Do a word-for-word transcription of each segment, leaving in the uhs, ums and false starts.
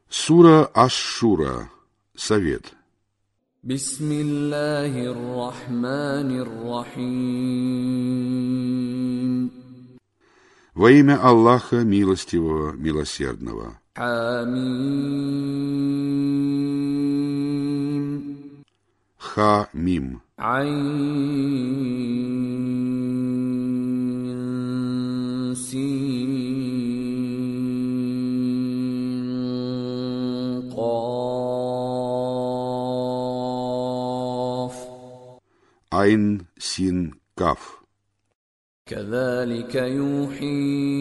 Сура Аш-Шура. Совет. Бисмиллахир-рахманир-рахим. Во имя Аллаха Милостивого, Милосердного. Хамим. Ха-Мим. Айн-Син. Қаф. Айн-Син-Каф. كذلك يوحي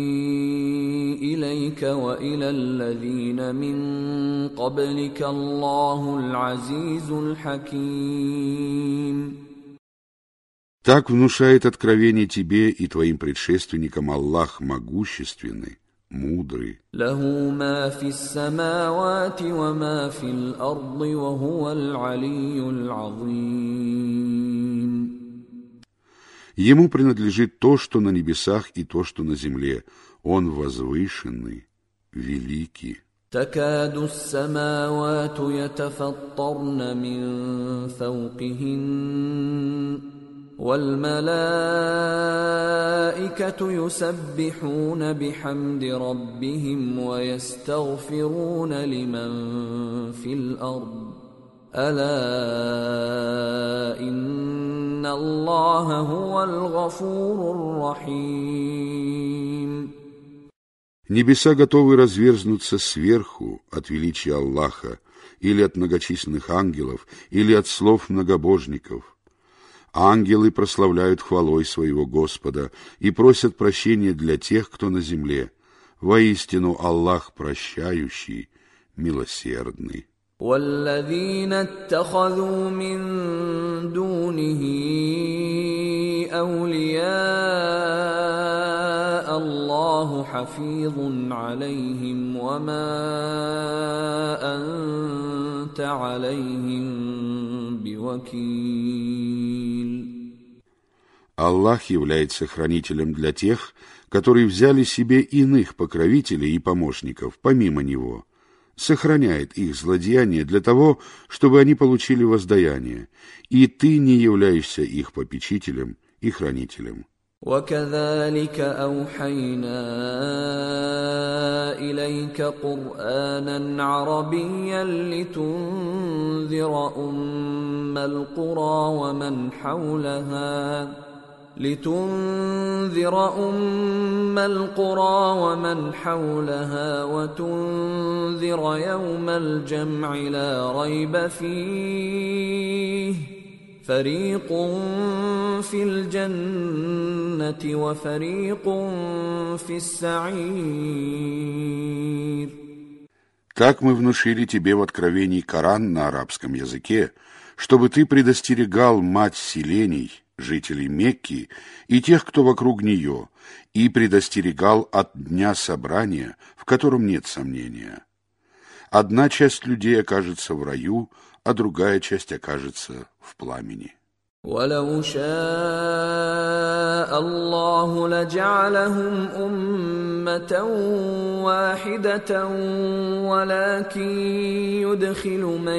إليك وإلى الذين من قبلك الله العزيز الحكيم. Так внушает откровение тебе и твоим предшественникам Аллах могущественный, мудрый. له ما في السماوات وما في الأرض وهو العلي العظيم. Ему принадлежит то, что на небесах, и то, что на земле. Он возвышенный, великий. تكاد السماوات يتفطرن من فوقهن والملائكة يسبحون بحمد ربهم ويستغفرون لمن في الأرض ألا إن الله هو الغفور الرحيم. Небеса готовы разверзнуться сверху от величия Аллаха, или от многочисленных ангелов, или от слов многобожников. Ангелы прославляют хвалой своего Господа и просят прощения для тех, кто на земле. Воистину Аллах прощающий, милосердный. والذين اتخذوا من دونه أولياء الله حفيظ عليهم وما أنت عليهم بوكيل. Аллах является хранителем для тех, которые взяли себе иных покровителей и помощников, помимо Него. Сохраняет их злодеяния для того, чтобы они получили воздаяние, и ты не являешься их попечителем и хранителем. وكذلك أوحينا إليك قرآنا عربيا لتنذر أم القرى ومن حولها لتنذر أم القرى ومن حولها وتنذر يوم الجمع لا ريب فيه فريق في الجنة وفريق في السعير. Так мы внушили тебе в откровении Коран на арабском языке, чтобы ты предостерегал мать селений, жителей Мекки и тех, кто вокруг нее, и предостерегал от дня собрания, в котором нет сомнения. Одна часть людей окажется в раю, а другая часть окажется в пламени. ولو شاء الله لجعلهم أمة واحدة ولكن يدخل من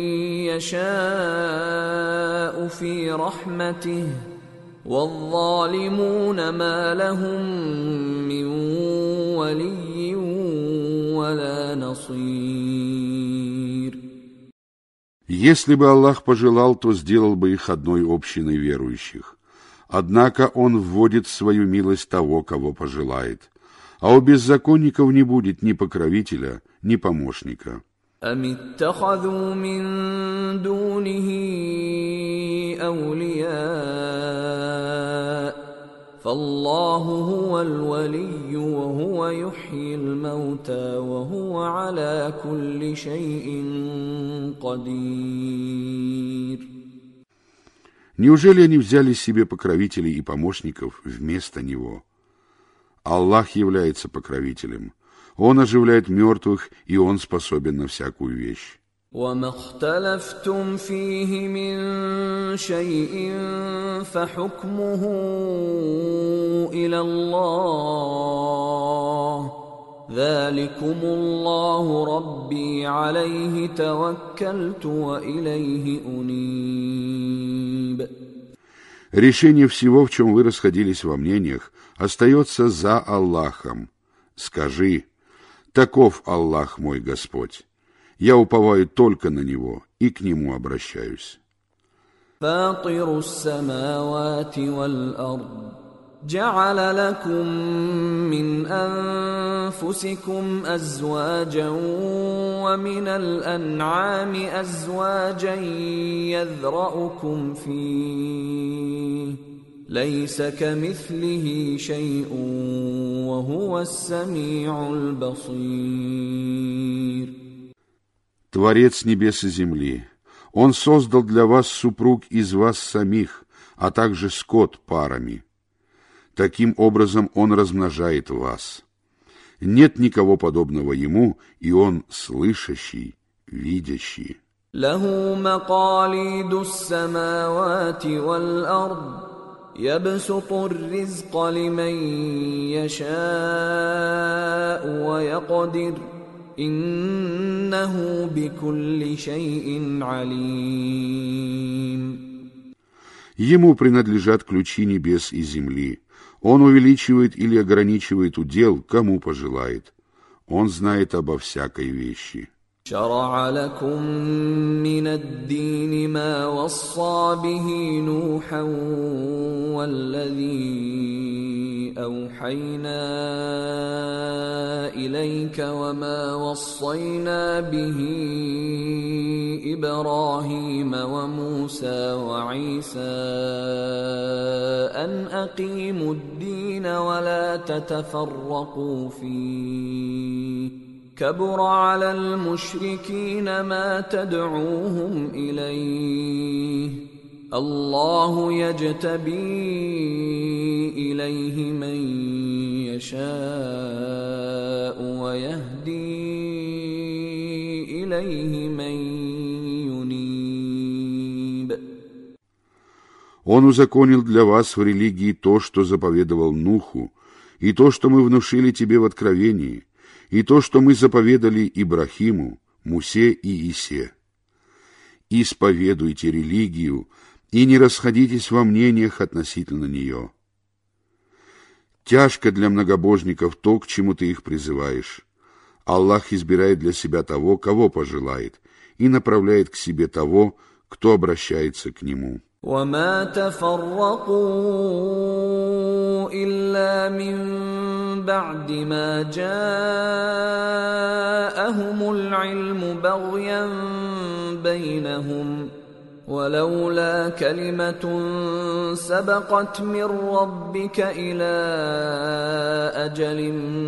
يشاء في رحمته والظالمون ما لهم من ولي ولا نصير. Если бы Аллах пожелал, то сделал бы их одной общиной верующих. Однако Он вводит в свою милость того, кого пожелает. А у беззаконников не будет ни покровителя, ни помощника. أم اتخذوا من دونه أولياء فالله هو الولي وهو يحيي الموتى وهو على كل شيء قدير. Неужели они взяли себе покровителей и помощников вместо Него? Аллах является покровителем. Он оживляет мертвых, и Он способен на всякую вещь. وما اختلفتم فيه من شيء فحكمه إلى الله ذلكم الله ربي عليه توكلت وإليه أنيب. Решение всего, в чем вы расходились во мнениях, остается за Аллахом. Скажи: таков Аллах мой Господь. Я уповаю только на Него и к Нему обращаюсь. فاطر السماوات والأرض جعل لكم من أنفسكم أزواجا ومن الأنعام أزواجا يذرأكم فيه ليس كمثله شيء وهو السميع البصير. Творец небес и земли, Он создал для вас супруг из вас самих, а также скот парами. Таким образом Он размножает вас. Нет никого подобного Ему, и Он слышащий, видящий. له مقاليد السماوات والأرض يبسط الرزق لمن يشاء ويقدر إنه بكل شيء عليم. Ему принадлежат ключи небес и земли. Он увеличивает или ограничивает удел, кому пожелает. Он знает обо всякой вещи. شرع لكم من الدين ما وصى به نوحا والذي أوحينا إليك وما وصينا به إبراهيم وموسى وعيسى أن أقيموا الدين ولا تتفرقوا فيه كبر على المشركين ما تدعوهم إليه الله يجتبي إليه من يشاء ويهدي إليه من ينيب. Он узаконил для вас в религии то, что заповедовал Нуху, и то, что мы внушили тебе в откровении, и то, что мы заповедали Ибрахиму, Мусе и Исе. Исповедуйте религию и не расходитесь во мнениях относительно нее. Тяжко для многобожников то, к чему ты их призываешь. Аллах избирает для себя того, кого пожелает, и направляет к себе того, кто обращается к Нему. وما تفرقوا إلا من بعد ما جاءهم العلم بغيا بينهم ولولا كلمة سبقت من ربك إلى أجل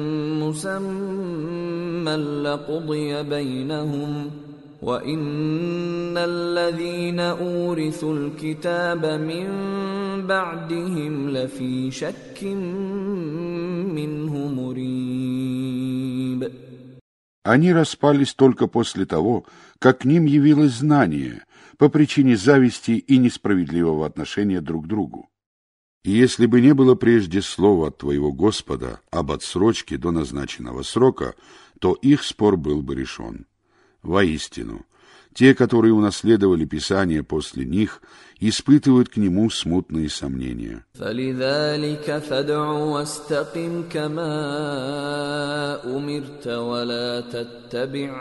مسمى لقضي بينهم وَإِنَّ الَّذِينَ أُورِثُوا الْكِتَابَ مِنْ بَعْدِهِمْ لَفِي شَكٍّ مِّنْهُ مُرِيبٍ. Они распались только после того, как к ним явилось знание по причине зависти и несправедливого отношения друг к другу. И если бы не было прежде слова от твоего Господа об отсрочке до назначенного срока, то их спор был бы решен. Воистину, те, которые унаследовали Писание после них, испытывают к нему смутные сомнения. فَلِذَلِكَ فَادْعُ وَاسْتَقِمْ كَمَا أُمِرْتَ وَلَا تَتَّبِعْ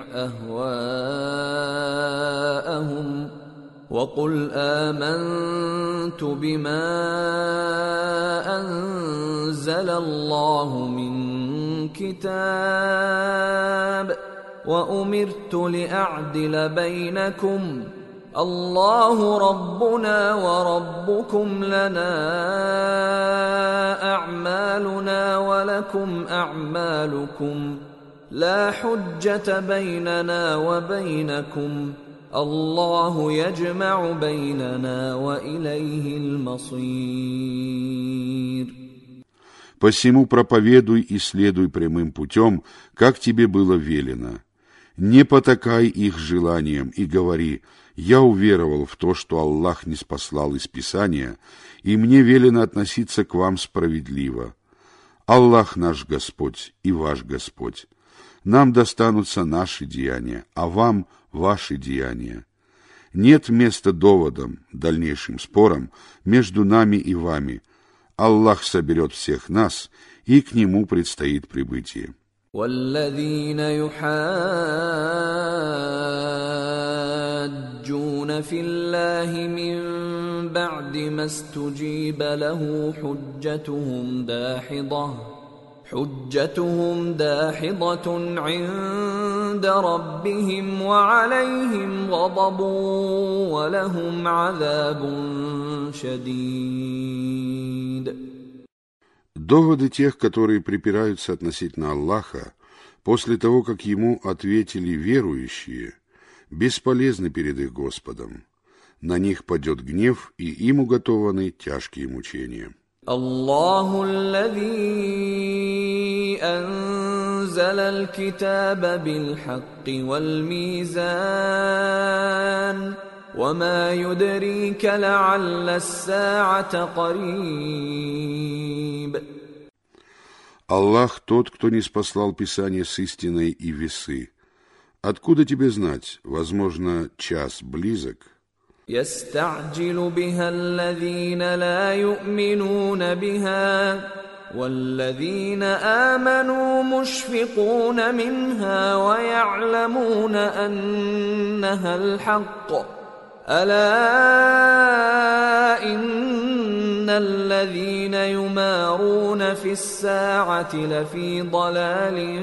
أَهْوَاءَهُمْ وَقُلْ آمَنْتُ بِمَا أَنزَلَ اللَّهُ مِنْ كِتَابٍ وَأُمِرْتُ لِأَعْدِلَ بَيْنَكُمْ الله ربنا وربكم لنا أعمالنا ولكم أعمالكم لا حجة بيننا وبينكم الله يجمع بيننا وإليه المصير. Посему проповедуй и следуй прямым путем, как тебе было велено. Не потакай их желаниям и говори: «Я уверовал в то, что Аллах ниспослал из Писания, и мне велено относиться к вам справедливо. Аллах наш Господь и ваш Господь. Нам достанутся наши деяния, а вам ваши деяния. Нет места доводам, дальнейшим спорам между нами и вами. Аллах соберет всех нас, и к Нему предстоит прибытие. والذين يحاجون في الله من بعد ما استجيب له حجتهم داحضة حجتهم داحضة عند ربهم وعليهم غضب ولهم عذاب شديد. Доводы тех, которые припираются относительно Аллаха, после того, как Ему ответили верующие, бесполезны перед их Господом. На них падет гнев, и им уготованы тяжкие мучения. الله الذي أنزل الكتاب بالحق والميزان وما يدريك لعل الساعة قريب. Аллах тот, кто ниспослал Писание с истиной и весы. Откуда тебе знать? Возможно, час близок. يستعجل بها الذين لا يؤمنون بها والذين آمنوا مشفقون منها ويعلمون أنها الحق ألا إن الذين يمارون في الساعة لفي ضلال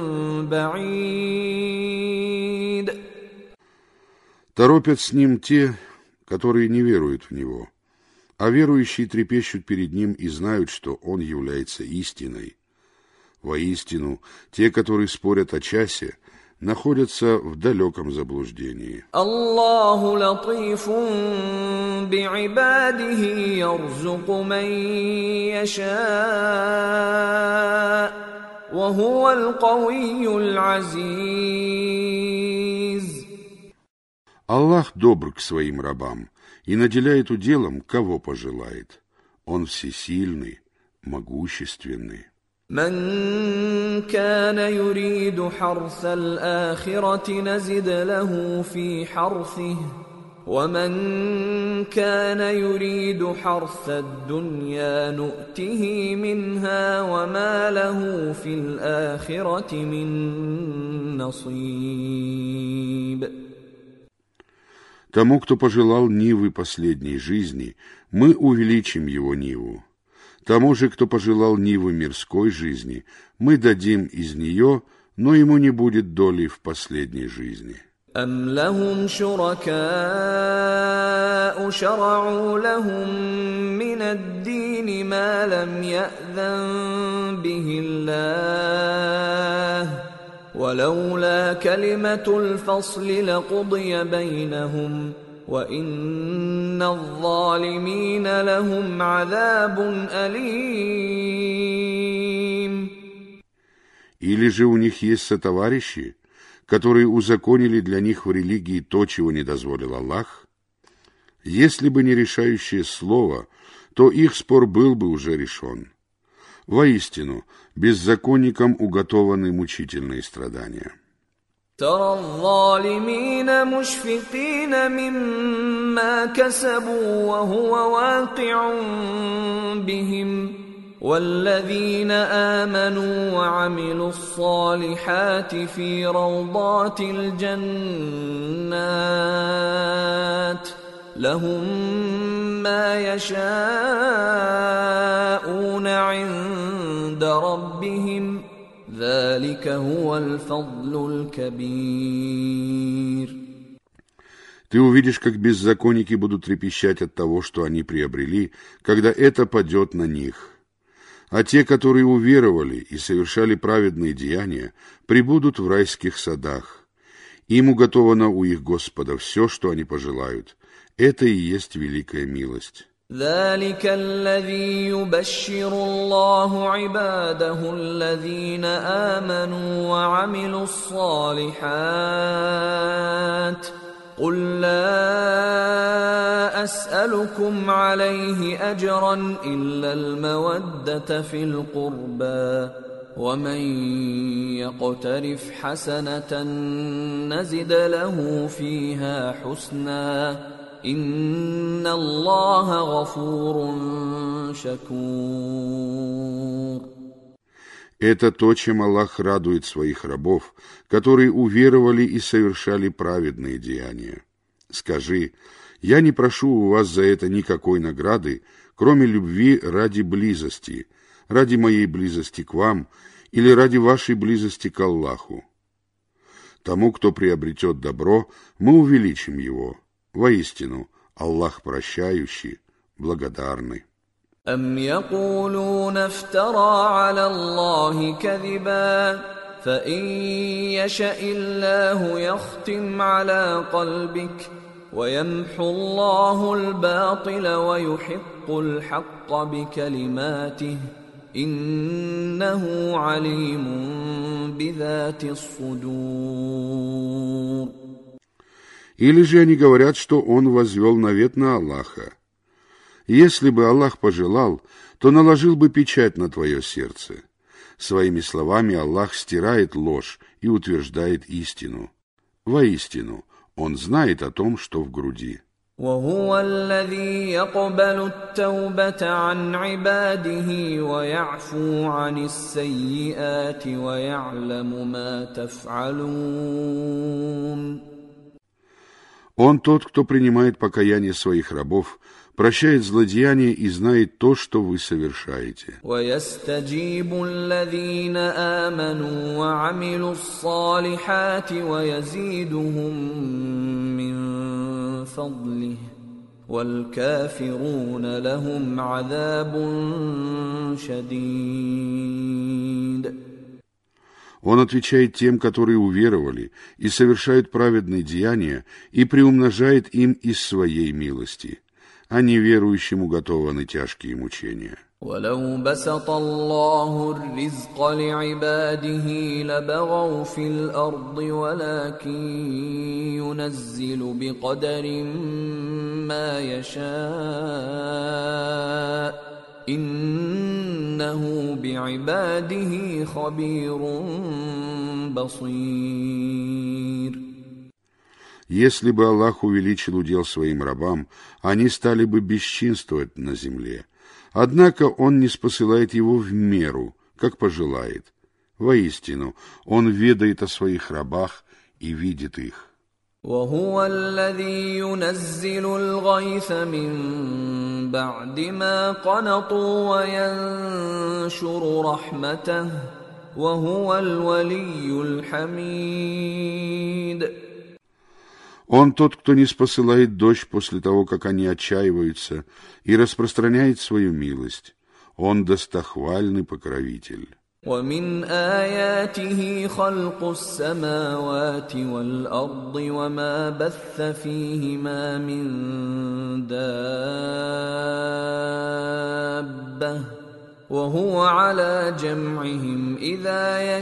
بعيد. Торопят с ним те, которые не веруют в Него, а верующие трепещут перед Ним и знают, что Он является истиной. Воистину, те, которые спорят о часе, находятся в далеком заблуждении. Аллаху латифун би'ибадихи ярзуку ман яша, ва хувал кавийюл азиз. Аллах добр к своим рабам и наделяет уделом, кого пожелает. Он всесильный, могущественный. من كان يريد حرث الآخرة نزد له في حرثه ومن كان يريد حرث الدنيا نؤته منها وما له في الآخرة من نصيب. Тому, кто пожелал нивы последней жизни, мы увеличим его ниву. Тому же, кто пожелал нивы мирской жизни, мы дадим из нее, но ему не будет доли в последней жизни. أم لهم شركاء شرعوا لهم من الدين ما لم يأذن به الله ولولا كلمة الفصل لقضي بينهم وإن الظالمين لهم عذاب أليم. Или же у них есть сотоварищи, которые узаконили для них в религии то, чего не дозволил Аллах? Если бы не решающее слово, то их спор был бы уже решен. Воистину, беззаконникам уготованы мучительные страдания. ترى الظالمين مشفقين مما كسبوا وهو واقع بهم والذين آمنوا وعملوا الصالحات في روضات الجنات لهم ما يشاءون عند ربهم ذلك هو الفضل الكبير. Ты увидишь, как беззаконники будут трепещать от того, что они приобрели, когда это падет на них. А те, которые уверовали и совершали праведные деяния, пребудут в райских садах. Им уготовано у их Господа все, что они пожелают. Это и есть великая милость. ذلك الذي يبشر الله عباده الذين آمنوا وعملوا الصالحات قل لا أسألكم أسألكم عليه أجرا إلا المودة في القربى ومن يقترف حسنة نزد له فيها حسنا إن الله غفور شكور. Это то, чем Аллах радует своих рабов, которые уверовали и совершали праведные деяния. Скажи, я не прошу у вас за это никакой награды, кроме любви ради близости, ради моей близости к вам или ради вашей близости к Аллаху. Тому, кто приобретет добро, мы увеличим его. Воистину, Аллах прощающий, благодарный. أم يقولون افترى على الله كذبا فإن يشأ الله يختم على قلبك ويمحو الله الباطل ويحق الحق بكلماته إنه عليم بذات الصدور. Или же они говорят, что он возвел навет на Аллаха. Если бы Аллах пожелал, то наложил бы печать на твое сердце. Своими словами Аллах стирает ложь и утверждает истину. Воистину, Он знает о том, что в груди. وهو الذي يقبل التوبة عن عباده ويعفو عن السيئات ويعلم ما تفعلون. Он тот, кто принимает покаяние своих рабов, прощает злодеяния и знает то, что вы совершаете. وَيَسْتَجِيبُ الَّذِينَ آمَنُوا وَعَمِلُوا الصَّالِحَاتِ وَيَزِيدُهُم مِّن فَضْلِهِ وَالْكَافِرُونَ لَهُمْ عَذَابٌ شَدِيدٌ. Он отвечает тем, которые уверовали и совершают праведные деяния, и приумножает им из своей милости. А неверующим уготованы тяжкие мучения. وَلَوْ بَسَطَ اللَّهُ الرِّزْقَ لِعِبَادِهِ لَبَغَوْا فِي الْأَرْضِ وَلَكِنْ يُنَزِّلُ بِقَدَرٍ مَا يَشَاءُ إِنَّهُ بِعِبَادِهِ خَبِيرٌ بَصِيرٌ. Если бы Аллах увеличил удел своим рабам, они стали бы бесчинствовать на земле. Однако Он не спосылает его в меру, как пожелает. Воистину, Он ведает о своих рабах и видит их. وهو الذي ينزل الغيث من بعد ما قنطوا وينشر رحمته وهو الولي الحميد. Он тот, кто не спосылает дождь после того, как они отчаиваются, и распространяет свою милость. Он достохвальный покровитель. ومن آياته خلق السماوات والأرض وما بث فيهما من دابة وهو على جمعهم إذا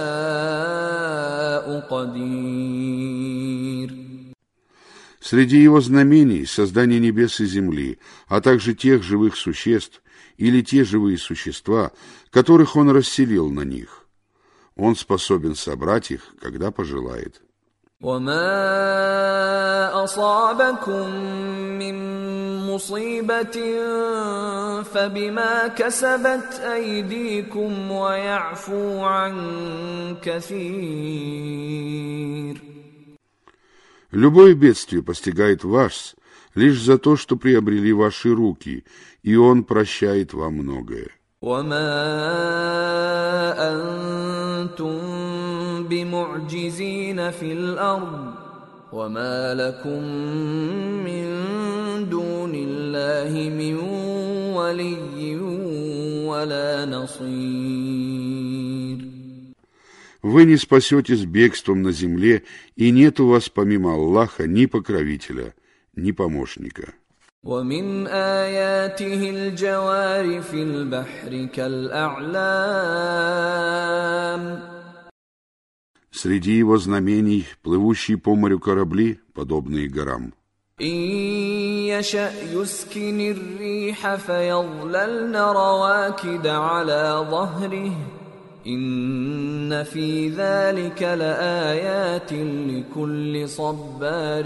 يشاء قدير. Среди его знамений создание небес и земли, а также тех живых существ или те живые существа, которых он расселил на них. Он способен собрать их, когда пожелает. وَمَا أَصَابَكُم مِّن مُّصِيبَةٍ فَبِمَا كَسَبَتْ أَيْدِيكُمْ وَيَعْفُو عَن كَثِيرٍ. Любое бедствие постигает вас лишь за то, что приобрели ваши руки, и Он прощает вам многое. وَمَا أَنتُم بِمُعْجِزِينَ فِي الْأَرْضِ وَمَا لَكُم مِّن دُونِ اللَّهِ مِن وَلِيٍّ وَلَا نَصِيرٍ. Вы не спасетесь бегством на земле, и нет у вас помимо Аллаха ни покровителя, ни помощника. ومن آياته الجوار في البحر كالأعلام. Среди его знамений плывущие по морю корабли, подобные горам. إن يشأ يسكن الريح فيظللن رواكد على ظهره إن في ذلك لآيات لكل صبار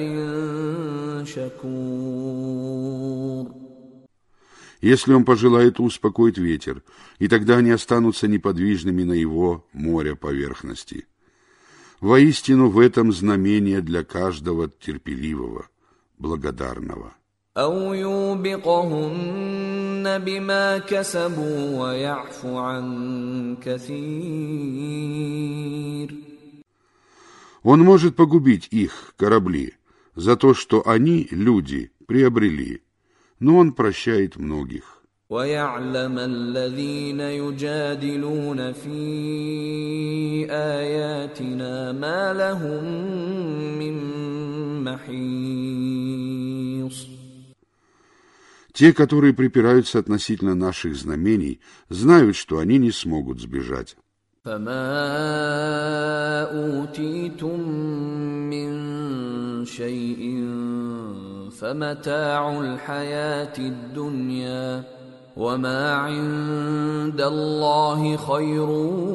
شكور. Если он пожелает, успокоит ветер, и тогда они останутся неподвижными на его море поверхности. Воистину в этом знамение для каждого терпеливого, благодарного. أو يوبقهن بما كسبوا ويعفو عن كثير. Он может погубить их, корабли, за то, что они, люди, приобрели, но он прощает многих. ويعلم الذين يجادلون في آياتنا ما لهم من محيص. Те, которые припираются относительно наших знамений, знают, что они не смогут сбежать. فما أوتيتم من شيء فمتاع الحياة الدنيا وما عند الله خير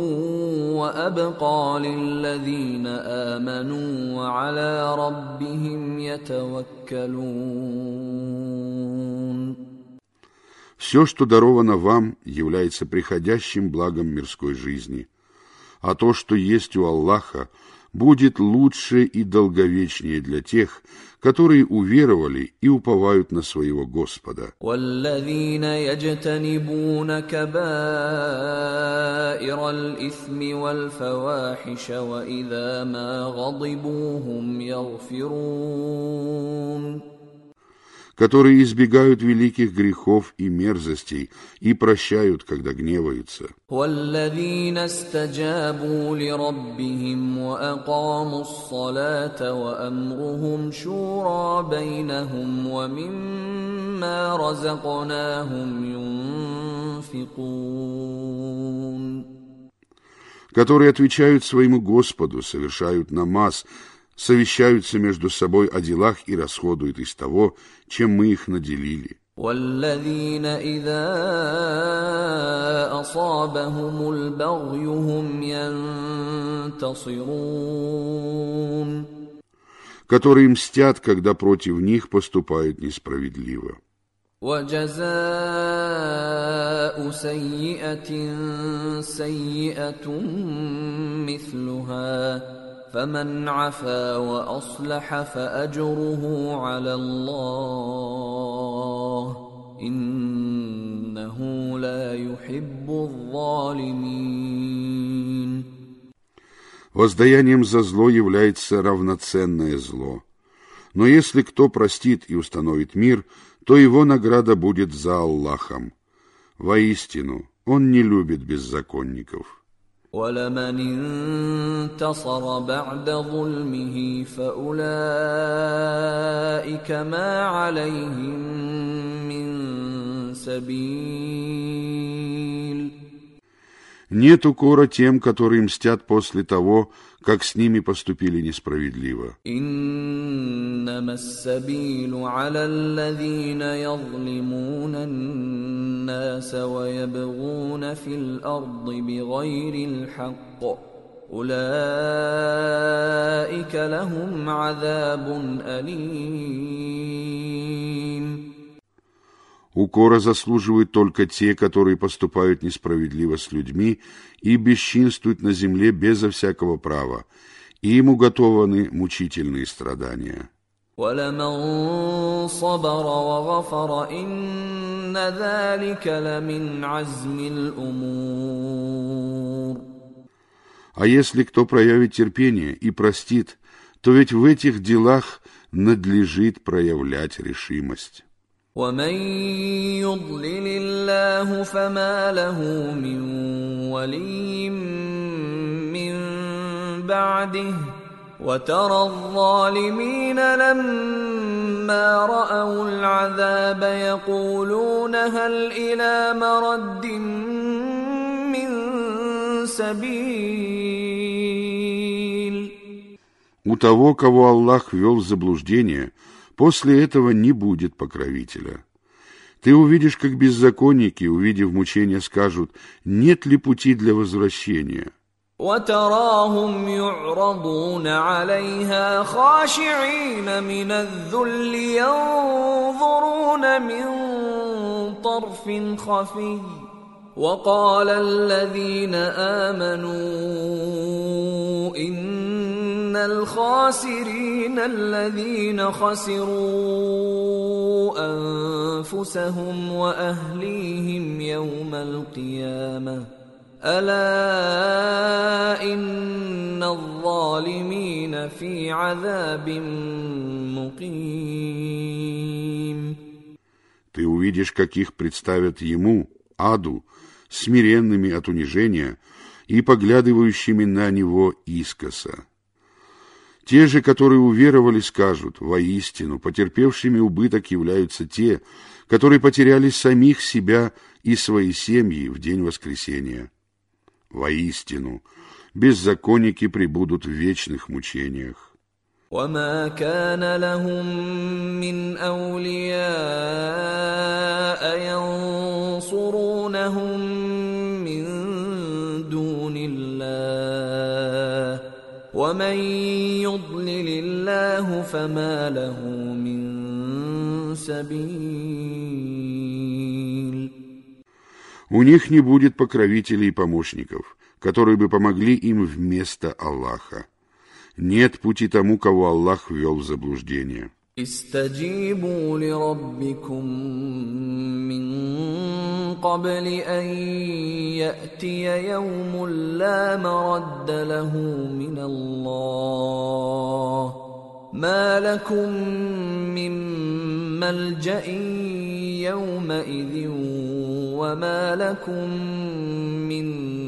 وأبقى للذين آمنوا وعلى ربهم يتوكلون. Все, что даровано вам, является приходящим благом мирской жизни, а то, что есть у Аллаха, будет лучше и долговечнее для тех, которые уверовали и уповают на своего Господа. وَالَّذِينَ يَجْتَنِبُونَ كَبَائِرَ الْإِثْمِ وَالْفَوَاحِشَ وَإِذَا مَا غَضِبُوا هُمْ يَغْفِرُونَ. Которые избегают великих грехов и мерзостей и прощают, когда гневаются. وَالَّذِينَ اسْتَجَابُوا لِرَبِّهِمْ وَأَقَامُوا الصَّلَاةَ وَأَمْرُهُمْ شُورَى بَيْنَهُمْ وَمِمَّا رَزَقْنَاهُمْ يُنْفِقُونَ. Которые отвечают своему Господу, совершают намаз, совещаются между собой о делах и расходуют из того, чем мы их наделили. وَالَّذِينَ إِذَا أَصَابَهُمُ الْبَغْيُ هُمْ يَنْتَصِرُونَ. Которые мстят, когда против них поступают несправедливо. وَجَزَاءُ سَيِّئَةٍ سَيِّئَةٌ مِثْلُهَا فمن عفا وأصلح فأجره على الله إنه لا يحب الظالمين. Воздаянием за зло является равноценное зло. Но если кто простит и установит мир, то его награда будет за Аллахом. Воистину, он не любит беззаконников. وَلَمَنِ انتصر بعد ظلمه فأولئك ما عليهم من سبيل. Нет укора тем, которые мстят после того, как с ними поступили несправедливо. إنما السبيل على الذين يظلمون الناس ويبغون في الأرض بغير الحق أولئك لهم عذاب أليم. Укора заслуживают только те, которые поступают несправедливо с людьми и бесчинствуют на земле безо всякого права, и им уготованы мучительные страдания. وَلَمَنْ صَبَرَ وَغَفَرَ إِنَّ ذَلِكَ لَمِنْ عَزْمِ الْأُمُورِ. А если кто проявит терпение и простит, то ведь в этих делах надлежит проявлять решимость. وَمَنْ يُضْلِلِ اللَّهُ فَمَا لَهُ مِنْ وَلِيٍّ مِّنْ بَعْدِهِ وَتَرَى الظَّالِمِينَ لَمَّا رَأَوُا الْعَذَابَ يَقُولُونَ هَلْ إِلَى مَرَدٍّ مِّنْ سَبِيلٍ. У того, кого Аллах ввел в заблуждение, После этого не будет покровителя. Ты увидишь, как беззаконники, увидев мучения, скажут: нет ли пути для возвращения? وتراهم يعرضون عليها خاشعين من الذل ينظرون من طرف خفي وقال الذين آمنوا إن الخاسرين الذين خسروا أنفسهم وأهليهم يوم القيامة ألا إن الظالمين في عذاب مقيم. Ты увидишь, как их представят ему, аду, смиренными от унижения и поглядывающими на него искоса. Те же, которые уверовали, скажут: воистину, потерпевшими убыток являются те, которые потеряли самих себя и свои семьи в день воскресения. Воистину, беззаконники пребудут в вечных мучениях. وما كان لهم من أولياء ينصرونهم من دون الله ومن يضلل الله فما له من سبيل. У них не будет покровителей и помощников, которые бы помогли им вместо Аллаха. Нет пути тому, кого Аллах ввел в заблуждение. استجيبوا لربكم من قبل أن يأتي يوم لا مرد له من الله ما لكم من ملجأ يومئذ وما لكم من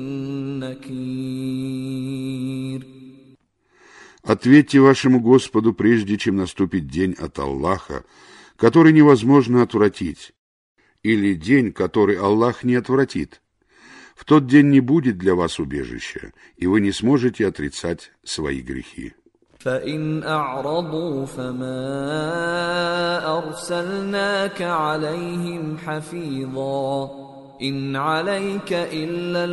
نكير. Ответьте вашему Господу, прежде чем наступит день от Аллаха, который невозможно отвратить, или день, который Аллах не отвратит. В тот день не будет для вас убежища, и вы не сможете отрицать свои грехи. فإن أعرضوا فما أرسلناك عليهم حفيظا إن عليك إلا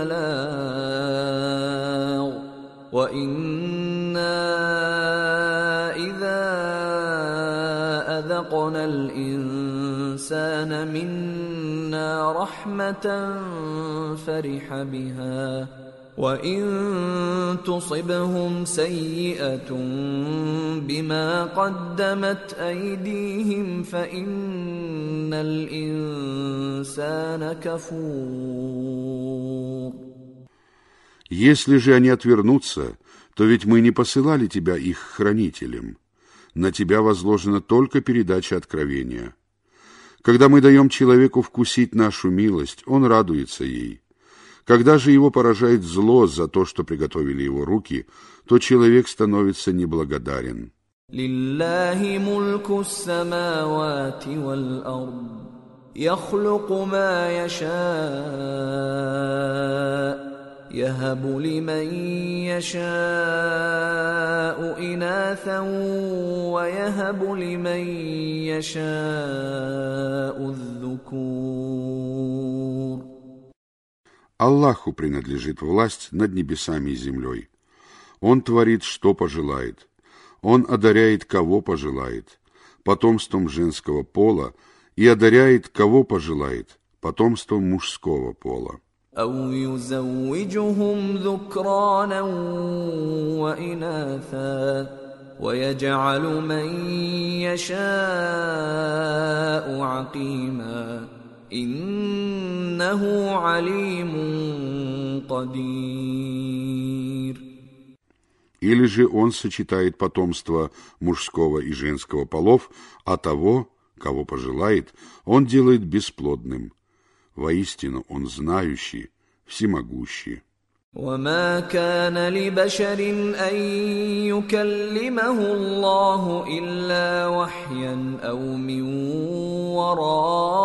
البلاغ وإنا إذا أذقنا الإنسان منا رحمة فرح بها وإن تصبهم سيئة بما قدمت أيديهم فإن الإنسان كفور. Если же они отвернутся, то ведь мы не посылали тебя их хранителем. На тебя возложена только передача откровения. Когда мы даем человеку вкусить нашу милость, он радуется ей. Когда же его поражает зло за то, что приготовили его руки, то человек становится неблагодарен. لله ملك السماوات والأرض يخلق ما يشاء يهب لمن يشاء إناثا ويهب لمن يشاء الذكور. Аллаху принадлежит власть над небесами и землей. Он творит, что пожелает. Он одаряет, кого пожелает, потомством женского пола, и одаряет, кого пожелает, потомством мужского пола. أو يزوجهم ذكرانا وإناثا ويجعل من يشاء عقيما إنه عليم قدير. Или же он сочетает потомство мужского и женского полов, а того, кого пожелает, он делает бесплодным. Воистину, он знающий, всемогущий. وما كان لبشر أن يكلمه الله إلا وحيا أو من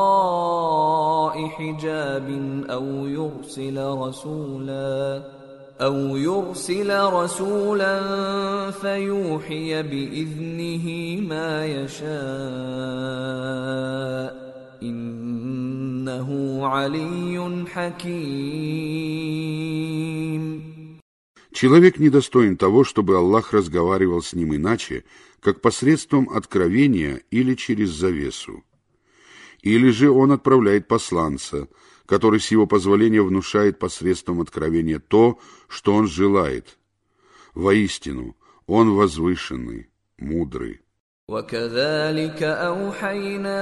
وراء حجاب أو يرسل رسولا أو يرسل رسولا فيوحي بإذنه ما يشاء إنه علي حكيم. Человек недостоин того, чтобы Аллах разговаривал с ним иначе, как посредством откровения или через завесу. Или же он отправляет посланца, который с его позволения внушает посредством откровения то, что он желает. Воистину, он возвышенный, мудрый. وكذلك أوحينا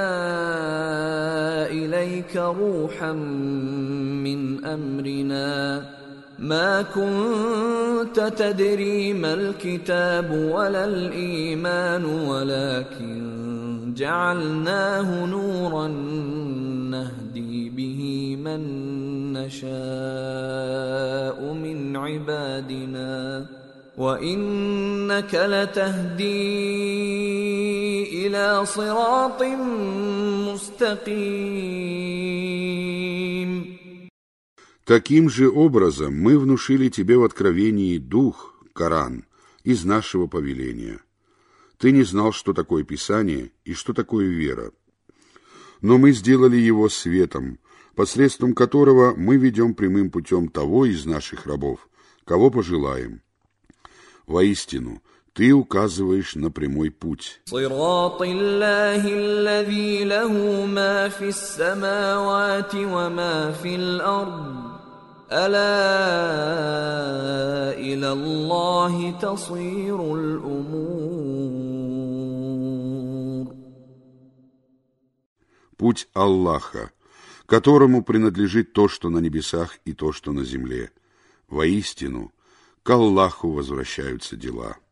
إليك روحا من أمرنا ما كنت تدري ما الكتاب ولا الإيمان ولكن جعلناه نورا نهدي به من نشاء من عبادنا وإنك لتهدي إلى صراط مستقيم. Таким же образом мы внушили тебе в откровении дух, Коран, из нашего повеления. Ты не знал, что такое Писание и что такое вера. Но мы сделали его светом, посредством которого мы ведем прямым путем того из наших рабов, кого пожелаем. Воистину, ты указываешь на прямой путь. صراط الله الذي له ما في السماوات وما في الأرض ألا إلى الله تصير الأمور. Путь Аллаха, которому принадлежит то, что на небесах и то, что на земле. Воистину, к Аллаху возвращаются дела.